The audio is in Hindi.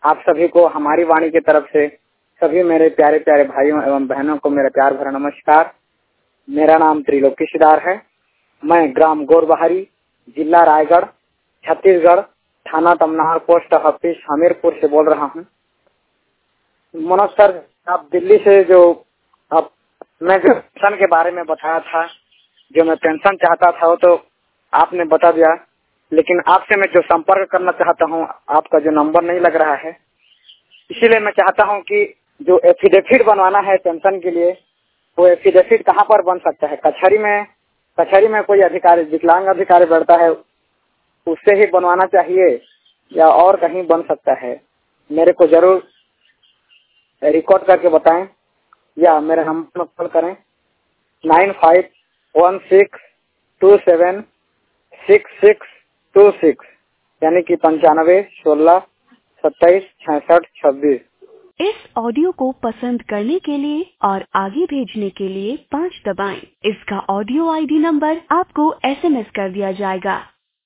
आप सभी को हमारी वाणी की तरफ से सभी मेरे प्यारे प्यारे भाइयों एवं बहनों को मेरा प्यार भरा नमस्कार। मेरा नाम त्रिलोकी सिदार है। मैं ग्राम गोरबहारी, जिला रायगढ़, छत्तीसगढ़, थाना तमनार, पोस्ट ऑफिस हमीरपुर से बोल रहा हूँ। मनोज सर, आप दिल्ली से जो आप मैं जो पेंशन के बारे में बताया था, जो मैं पेंशन चाहता था वो तो आपने बता दिया, लेकिन आपसे मैं जो संपर्क करना चाहता हूँ, आपका जो नंबर नहीं लग रहा है, इसीलिए मैं चाहता हूँ कि जो एफिडेविट बनवाना है पेंशन के लिए, वो एफिडेविट कहाँ पर बन सकता है? कचहरी में कोई अधिकारी, विकलांग अधिकारी बैठता है, उससे ही बनवाना चाहिए या और कहीं बन सकता है? मेरे को जरूर रिकॉर्ड करके बताएं या मेरे नंबर पर कॉल करें 9516276626, यानी कि 9516276626। इस ऑडियो को पसंद करने के लिए और आगे भेजने के लिए 5 दबाएं। इसका ऑडियो आईडी नंबर आपको SMS कर दिया जाएगा।